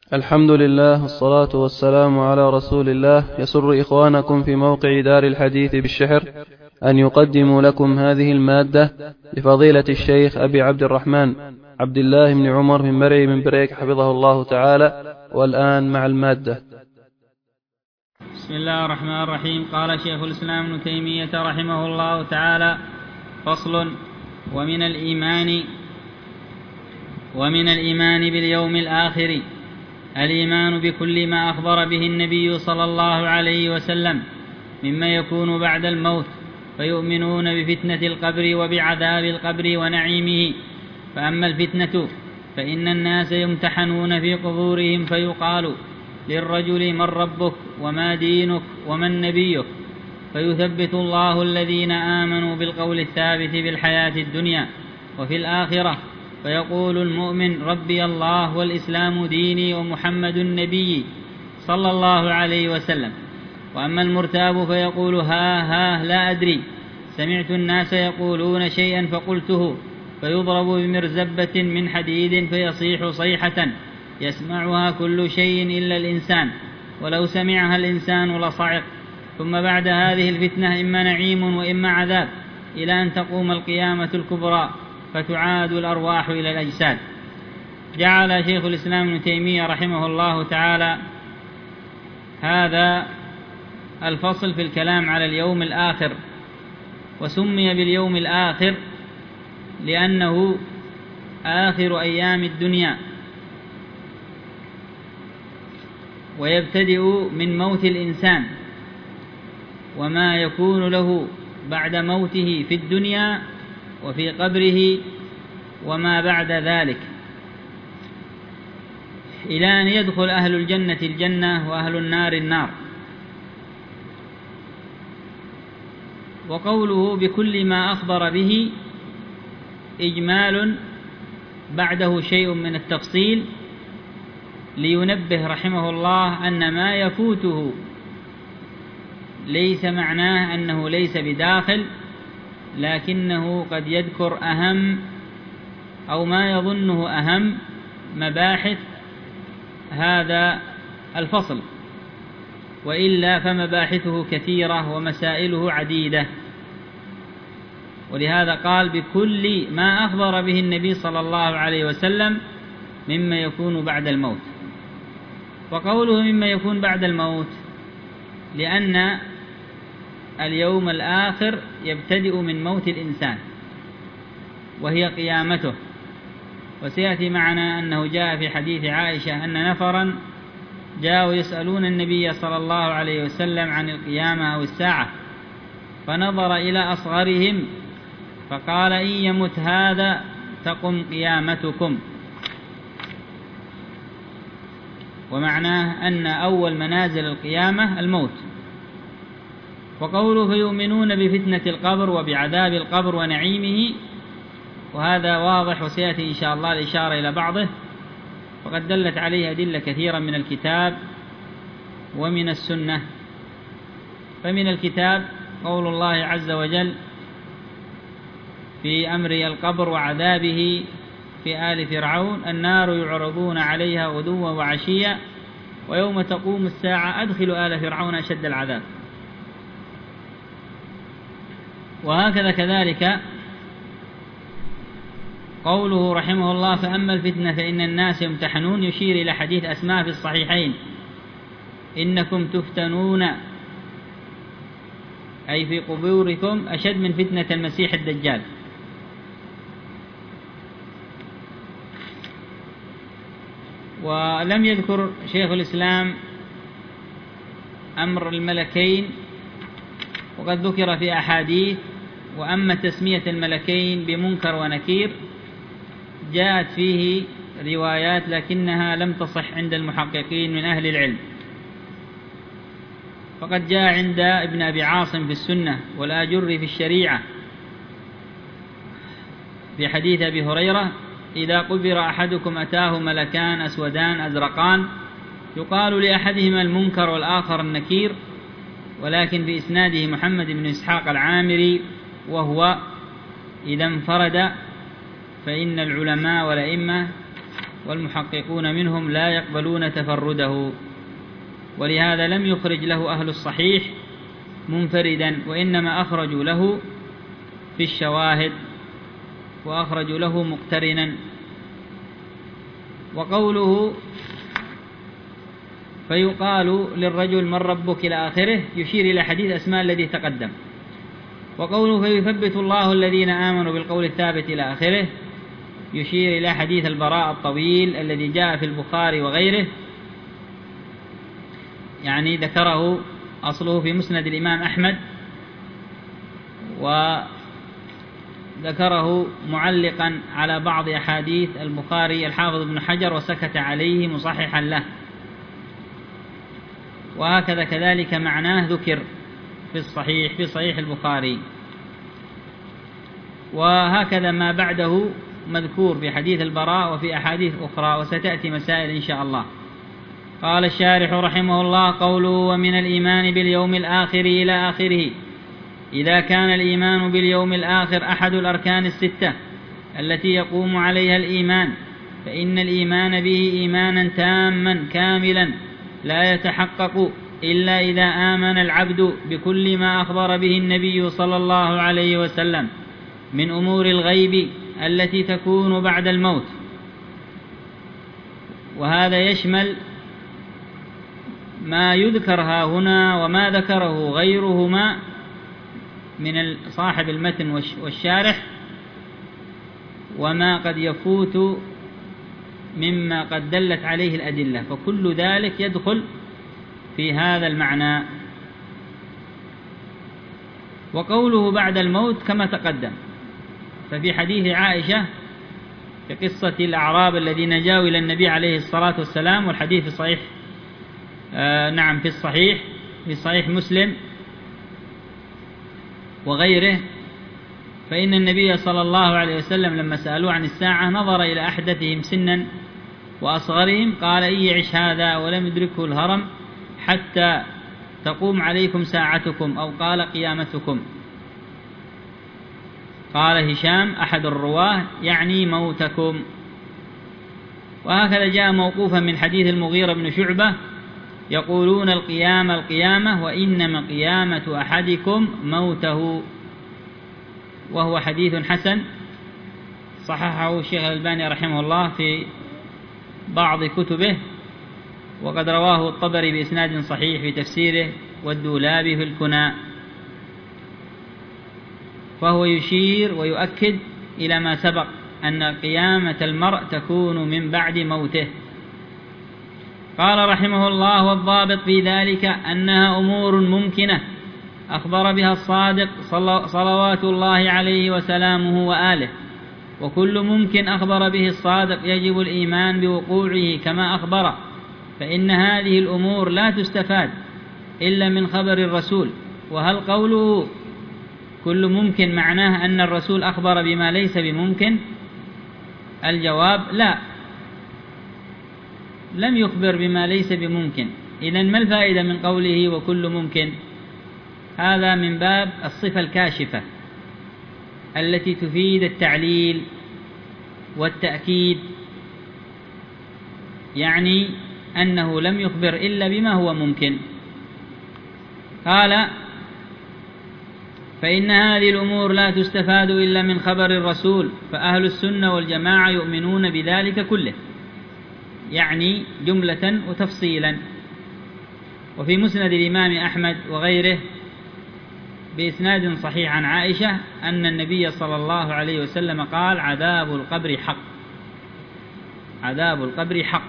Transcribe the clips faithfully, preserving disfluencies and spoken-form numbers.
الحمد لله والصلاة والسلام على رسول الله. يسر إخوانكم في موقع دار الحديث بالشحر أن يقدموا لكم هذه المادة لفضيلة الشيخ أبي عبد الرحمن عبد الله بن عمر بن مرعي بن بريك حفظه الله تعالى. والآن مع المادة. بسم الله الرحمن الرحيم. قال شيخ الإسلام ابن تيمية رحمه الله تعالى: فصل. ومن الإيمان ومن الإيمان باليوم الآخر الإيمان بكل ما أخبر به النبي صلى الله عليه وسلم مما يكون بعد الموت، فيؤمنون بفتنة القبر وبعذاب القبر ونعيمه. فأما الفتنة فإن الناس يمتحنون في قبورهم، فيقال للرجل: من ربك وما دينك ومن نبيك؟ فيثبت الله الذين آمنوا بالقول الثابت في الحياة الدنيا وفي الآخرة، فيقول المؤمن: ربي الله والإسلام ديني ومحمد النبي صلى الله عليه وسلم. وأما المرتاب فيقول: ها ها لا أدري، سمعت الناس يقولون شيئا فقلته، فيضرب بمرزبة من حديد فيصيح صيحة يسمعها كل شيء إلا الإنسان، ولو سمعها الإنسان لصعق. ثم بعد هذه الفتنة إما نعيم وإما عذاب، إلى أن تقوم القيامة الكبرى فتعاد الأرواح إلى الأجساد. جعل شيخ الإسلام ابن تيمية رحمه الله تعالى هذا الفصل في الكلام على اليوم الآخر، وسمي باليوم الآخر لأنه آخر أيام الدنيا، ويبتدئ من موت الإنسان وما يكون له بعد موته في الدنيا وفي قبره وما بعد ذلك، إلى أن يدخل أهل الجنة الجنة وأهل النار النار. وقوله بكل ما أخبر به إجمال بعده شيء من التفصيل، لينبه رحمه الله أن ما يفوته ليس معناه أنه ليس بداخل، لكنه قد يذكر أهم أو ما يظنه أهم مباحث هذا الفصل، وإلا فمباحثه كثيرة ومسائله عديدة. ولهذا قال بكل ما أخبر به النبي صلى الله عليه وسلم مما يكون بعد الموت. وقوله مما يكون بعد الموت لأن اليوم الآخر يبتدئ من موت الإنسان وهي قيامته. وسيأتي معنا أنه جاء في حديث عائشة أن نفرا جاءوا يسألون النبي صلى الله عليه وسلم عن القيامة أو الساعة، فنظر إلى أصغرهم فقال: إن يمت هذا تقم قيامتكم. ومعناه أن أول منازل القيامة الموت. وقوله فيؤمنون بفتنة القبر وبعذاب القبر ونعيمه، وهذا واضح وسيأتي إن شاء الله الإشارة إلى بعضه، وقد دلت عليه أدلة كثيرة من الكتاب ومن السنة. فمن الكتاب قول الله عز وجل في أمر القبر وعذابه في آل فرعون: النار يعرضون عليها غدوا وعشيا ويوم تقوم الساعة أدخلوا آل فرعون أشد العذاب. وهكذا كذلك قوله رحمه الله: فأما الفتنة فإن الناس يمتحنون، يشير إلى حديث أسماء في الصحيحين: إنكم تفتنون أي في قبوركم أشد من فتنة المسيح الدجال. ولم يذكر شيخ الإسلام أمر الملكين، وقد ذكر في أحاديث. وأما تسمية الملكين بمنكر ونكير جاءت فيه روايات لكنها لم تصح عند المحققين من أهل العلم. فقد جاء عند ابن أبي عاصم في السنة والآجري في الشريعة في حديث أبي هريرة: إذا قبر أحدكم أتاه ملكان أسودان أزرقان، يقال لأحدهما المنكر والآخر النكير، ولكن في إسناده محمد بن إسحاق العامري، وهو إذا انفرد فإن العلماء والأئمة والمحققون منهم لا يقبلون تفرده، ولهذا لم يخرج له أهل الصحيح منفردا، وإنما أخرجوا له في الشواهد وأخرجوا له مقترنا. وقوله فيقال للرجل من ربك إلى آخره يشير إلى حديث أسماء الذي تقدم. وقوله فيثبت الله الذين آمنوا بالقول الثابت إلى آخره يشير إلى حديث البراء الطويل الذي جاء في البخاري وغيره، يعني ذكره أصله في مسند الإمام أحمد، وذكره معلقا على بعض أحاديث البخاري الحافظ ابن حجر وسكت عليه مصححا له، وهكذا كذلك معناه ذكر في الصحيح في صحيح البخاري، وهكذا ما بعده مذكور في حديث البراء وفي أحاديث أخرى، وستأتي مسائل إن شاء الله. قال الشارح رحمه الله: قوله ومن الإيمان باليوم الآخر إلى آخره، إذا كان الإيمان باليوم الآخر أحد الأركان الستة التي يقوم عليها الإيمان، فإن الإيمان به إيمانا تاما كاملا لا يتحقق إلا إذا آمن العبد بكل ما أخبر به النبي صلى الله عليه وسلم من أمور الغيب التي تكون بعد الموت، وهذا يشمل ما يذكر ها هنا وما ذكره غيرهما من صاحب المتن والشارح، وما قد يفوت مما قد دلت عليه الأدلة، فكل ذلك يدخل في هذا المعنى. وقوله بعد الموت كما تقدم، ففي حديث عائشة في قصة الأعراب الذين جاءوا إلى النبي عليه الصلاة والسلام، والحديث في صحيح آه نعم في الصحيح في صحيح مسلم وغيره، فإن النبي صلى الله عليه وسلم لما سألوه عن الساعة نظر إلى أحدثهم سنا وأصغرهم، قال إن يعش هذا ولم يدركه الهرم حتى تقوم عليكم ساعتكم، أو قال قيامتكم. قال هشام أحد الرواه يعني موتكم. وهكذا جاء موقوفا من حديث المغيرة بن شعبة: يقولون القيامة القيامة وإنما قيامة أحدكم موته، وهو حديث حسن صححه الشيخ الألباني رحمه الله في بعض كتبه، وقد رواه الطبري بإسناد صحيح في تفسيره، والدولابي في الكنى، فهو يشير ويؤكد إلى ما سبق أن قيامة المرء تكون من بعد موته. قال رحمه الله: والضابط في ذلك أنها أمور ممكنة أخبر بها الصادق صلوات الله عليه وسلامه وآله، وكل ممكن أخبر به الصادق يجب الإيمان بوقوعه كما أخبر، فإن هذه الأمور لا تستفاد إلا من خبر الرسول. وهل قوله كل ممكن معناه أن الرسول أخبر بما ليس بممكن؟ الجواب لا، لم يخبر بما ليس بممكن. إذن ما الفائدة من قوله وكل ممكن؟ هذا من باب الصفة الكاشفة التي تفيد التعليل والتأكيد، يعني أنه لم يخبر إلا بما هو ممكن. قال: فإن هذه الأمور لا تستفاد إلا من خبر الرسول، فأهل السنة والجماعة يؤمنون بذلك كله، يعني جملة وتفصيلا. وفي مسند الإمام أحمد وغيره بإسناد صحيح عن عائشة أن النبي صلى الله عليه وسلم قال: عذاب القبر حق، عذاب القبر حق.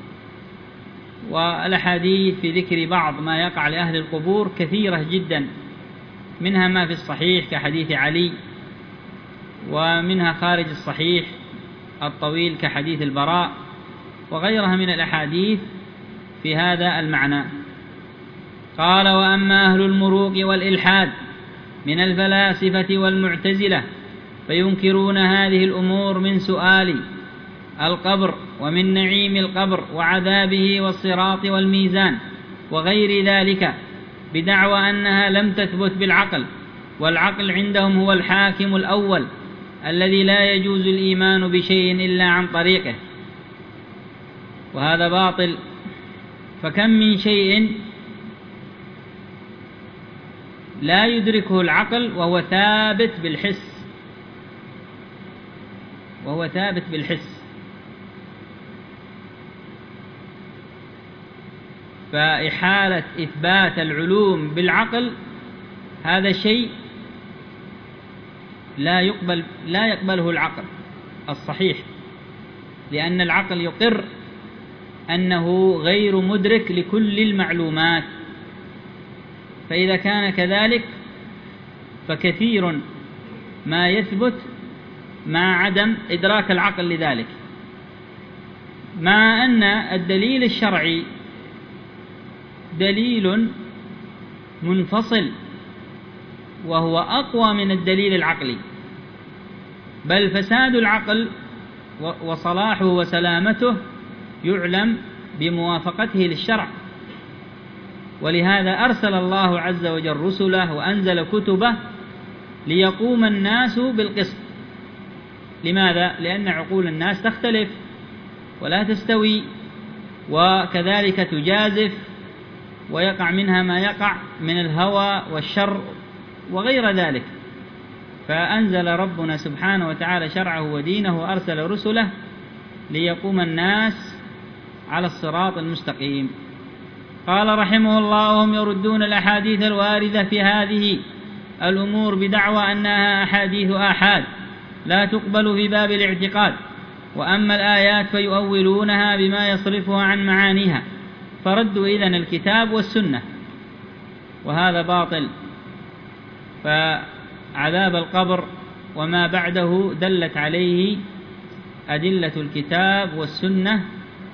والأحاديث في ذكر بعض ما يقع لأهل القبور كثيرة جدا، منها ما في الصحيح كحديث علي، ومنها خارج الصحيح الطويل كحديث البراء، وغيرها من الأحاديث في هذا المعنى. قال: وأما أهل المروق والإلحاد من الفلاسفة والمعتزلة فينكرون هذه الأمور من سؤال القبر ومن نعيم القبر وعذابه والصراط والميزان وغير ذلك، بدعوى أنها لم تثبت بالعقل، والعقل عندهم هو الحاكم الأول الذي لا يجوز الإيمان بشيء إلا عن طريقه. وهذا باطل. فكم من شيء لا يدركه العقل وهو ثابت بالحس وهو ثابت بالحس فإحالة إثبات العلوم بالعقل هذا شيء لا يقبل لا يقبله العقل الصحيح، لأن العقل يقر أنه غير مدرك لكل المعلومات. فإذا كان كذلك فكثير ما يثبت مع عدم إدراك العقل لذلك، مع أن الدليل الشرعي دليل منفصل وهو أقوى من الدليل العقلي، بل فساد العقل وصلاحه وسلامته يعلم بموافقته للشرع. ولهذا أرسل الله عز وجل رسله وأنزل كتبه ليقوم الناس بالقسط. لماذا؟ لأن عقول الناس تختلف ولا تستوي، وكذلك تجازف ويقع منها ما يقع من الهوى والشر وغير ذلك. فأنزل ربنا سبحانه وتعالى شرعه ودينه وأرسل رسله ليقوم الناس على الصراط المستقيم. قال رحمه الله: وهم يردون الأحاديث الواردة في هذه الأمور بدعوى أنها أحاديث آحاد لا تقبل في باب الاعتقاد، وأما الآيات فيؤولونها بما يصرفها عن معانيها، فردوا إذن الكتاب والسنة، وهذا باطل. فعذاب القبر وما بعده دلت عليه أدلة الكتاب والسنة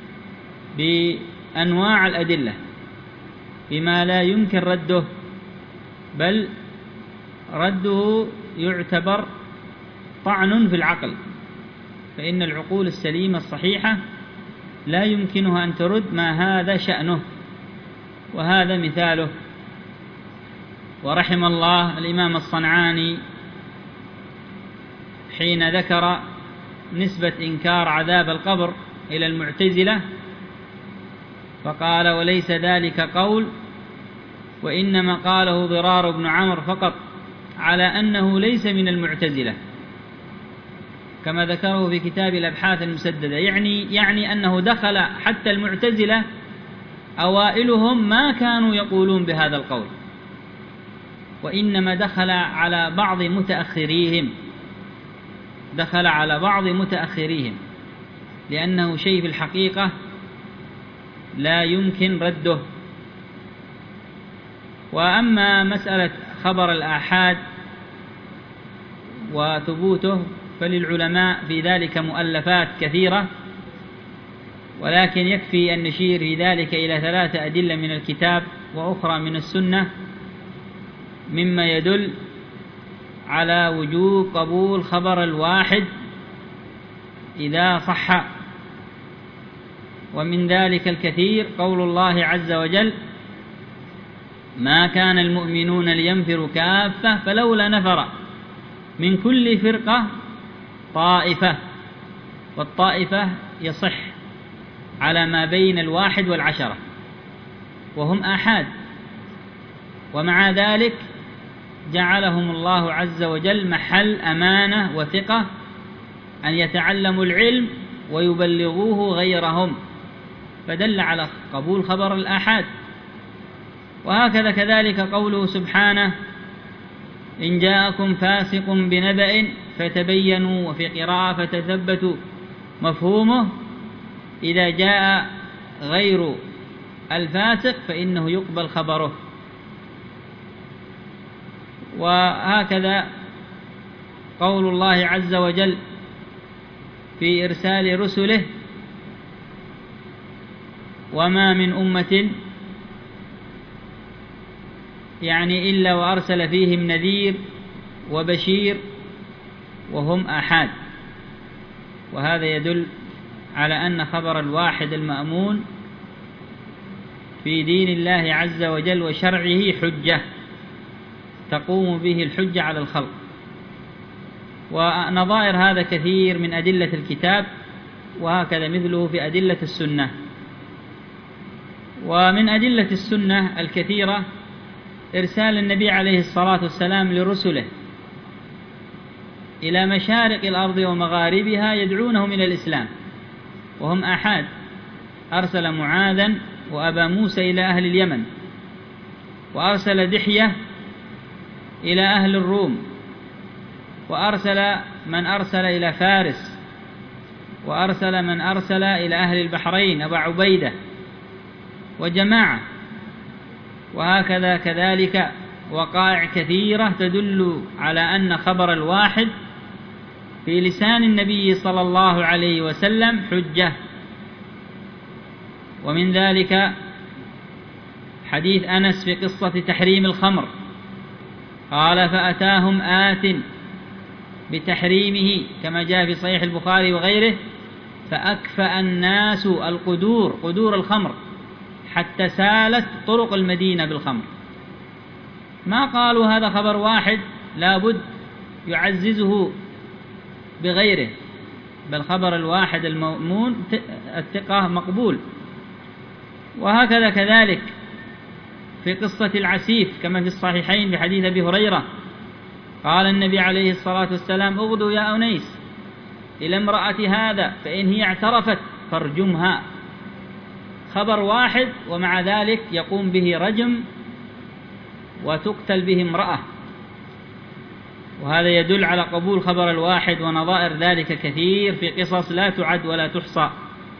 بأنواع الأدلة بما لا يمكن رده، بل رده يعتبر طعن في العقل، فإن العقول السليمة الصحيحة لا يمكنها أن ترد ما هذا شأنه، وهذا مثاله. ورحم الله الإمام الصنعاني حين ذكر نسبة إنكار عذاب القبر إلى المعتزلة فقال: وليس ذلك قول، وإنما قاله ضرار بن عمرو فقط، على أنه ليس من المعتزلة، كما ذكره في كتاب الأبحاث المسددة. يعني يعني أنه دخل حتى المعتزلة أوائلهم ما كانوا يقولون بهذا القول، وإنما دخل على بعض متأخريهم دخل على بعض متأخريهم لأنه شيء في الحقيقة لا يمكن رده. وأما مسألة خبر الآحاد وثبوته فللعلماء في ذلك مؤلفات كثيرة، ولكن يكفي أن نشير في ذلك إلى ثلاثة أدلة من الكتاب وأخرى من السنة مما يدل على وجوب قبول خبر الواحد إذا صح. ومن ذلك الكثير قول الله عز وجل: ما كان المؤمنون لينفروا كافة فلولا نفر من كل فرقة طائفة. والطائفة يصح على ما بين الواحد والعشرة، وهم آحاد، ومع ذلك جعلهم الله عز وجل محل أمانة وثقة أن يتعلموا العلم ويبلغوه غيرهم، فدل على قبول خبر الآحاد. وهكذا كذلك قوله سبحانه: إن جاءكم فاسق بنبأ فتبينوا، وفي قراءة فتثبتوا، مفهومه إذا جاء غير الفاسق فإنه يقبل خبره. وهكذا قول الله عز وجل في إرسال رسله: وما من أمة يعني إلا وأرسل فيهم نذير وبشير وهم آحاد. وهذا يدل على أن خبر الواحد المأمون في دين الله عز وجل وشرعه حجة تقوم به الحجة على الخلق. ونظائر هذا كثير من أدلة الكتاب، وهكذا مثله في أدلة السنة. ومن أدلة السنة الكثيرة إرسال النبي عليه الصلاة والسلام لرسله إلى مشارق الأرض ومغاربها يدعونهم إلى الإسلام، وهم آحاد. أرسل معاذا وأبا موسى إلى أهل اليمن، وأرسل دحية إلى أهل الروم، وأرسل من أرسل إلى فارس، وأرسل من أرسل إلى أهل البحرين أبا عبيدة وجماعة. وهكذا كذلك وقائع كثيرة تدل على أن خبر الواحد في لسان النبي صلى الله عليه وسلم حجة. ومن ذلك حديث أنس في قصة تحريم الخمر، قال فأتاهم آت بتحريمه كما جاء في صحيح البخاري وغيره، فأكفأ الناس القدور قدور الخمر حتى سالت طرق المدينة بالخمر. ما قالوا هذا خبر واحد لابد يعززه بغيره، بل خبر الواحد المؤمون الثقة مقبول. وهكذا كذلك في قصة العسيف كما في الصحيحين بحديث أبي هريرة، قال النبي عليه الصلاة والسلام اغدوا يا أنيس إلى امرأة هذا فإن هي اعترفت فارجمها. خبر واحد ومع ذلك يقوم به رجم وتقتل به امرأة، وهذا يدل على قبول خبر الواحد. ونظائر ذلك كثير في قصص لا تعد ولا تحصى.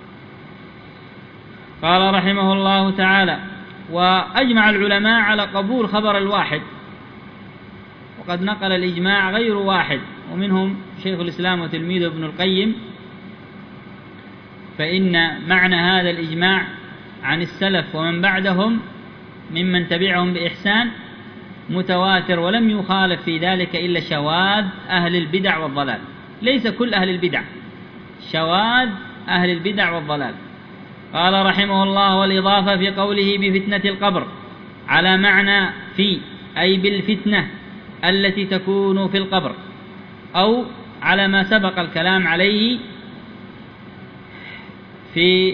قال رحمه الله تعالى: وأجمع العلماء على قبول خبر الواحد، وقد نقل الإجماع غير واحد، ومنهم شيخ الإسلام وتلميذه ابن القيم. فإن معنى هذا الإجماع عن السلف ومن بعدهم ممن تبعهم بإحسان متواتر، ولم يخالف في ذلك إلا شواذ أهل البدع والضلال. ليس كل أهل البدع، شواذ أهل البدع والضلال. قال رحمه الله: والإضافة في قوله بفتنة القبر على معنى في، أي بالفتنة التي تكون في القبر، أو على ما سبق الكلام عليه في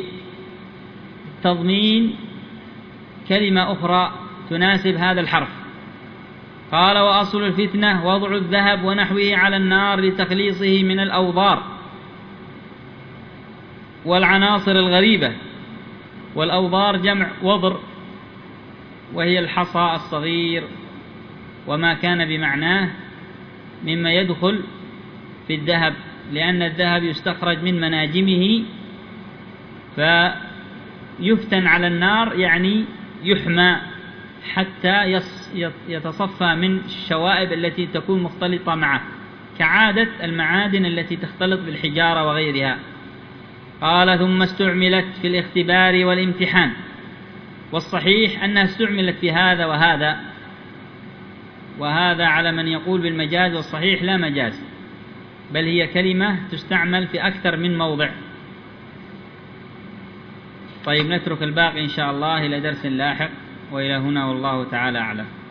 تضمين كلمة أخرى تناسب هذا الحرف. قال: وأصل الفتنة وضع الذهب ونحوه على النار لتخليصه من الأوضار والعناصر الغريبة. والأوضار جمع وضر، وهي الحصى الصغير وما كان بمعناه مما يدخل في الذهب، لأن الذهب يستخرج من مناجمه فيفتن على النار، يعني يحمى حتى يتصفى من الشوائب التي تكون مختلطة معه، كعادة المعادن التي تختلط بالحجارة وغيرها. قال: ثم استعملت في الاختبار والامتحان، والصحيح أنها استعملت في هذا وهذا، وهذا على من يقول بالمجاز، والصحيح لا مجاز، بل هي كلمة تستعمل في أكثر من موضع. طيب، نترك الباقي إن شاء الله إلى درس لاحق، وإلى هنا والله تعالى أعلم.